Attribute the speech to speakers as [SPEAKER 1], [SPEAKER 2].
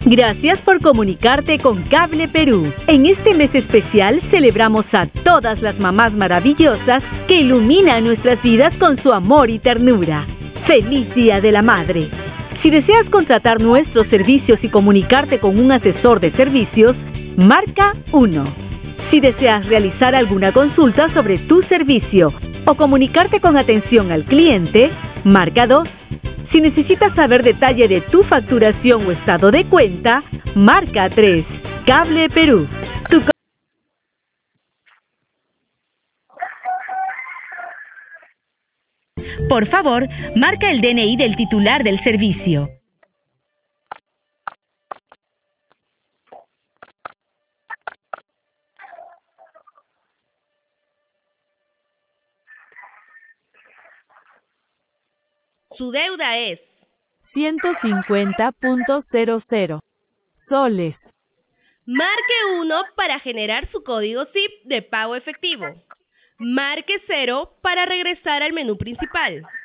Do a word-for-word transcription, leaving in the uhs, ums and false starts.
[SPEAKER 1] Gracias por comunicarte con Cable Perú. En este mes especial celebramos a todas las mamás maravillosas que iluminan nuestras vidas con su amor y ternura. ¡Feliz Día de la Madre! Si deseas contratar nuestros servicios y comunicarte con un asesor de servicios, marca uno. Si deseas realizar alguna consulta sobre tu servicio o comunicarte con atención al cliente, marca dos. Si necesitas saber detalle de tu facturación o estado de cuenta, marca tres. Cable Perú. Tu Por favor, marca el D N I del titular del servicio.
[SPEAKER 2] Su deuda es
[SPEAKER 3] ciento cincuenta punto cero cero soles.
[SPEAKER 2] Marque uno para generar su código C I P de pago efectivo. Marque cero para regresar al menú principal.